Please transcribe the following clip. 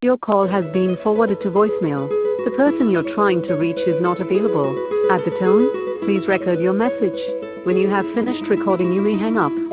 Your call has been forwarded to voicemail. The person you're trying to reach is not available. At the tone, please record your message. When you have finished recording, you may hang up.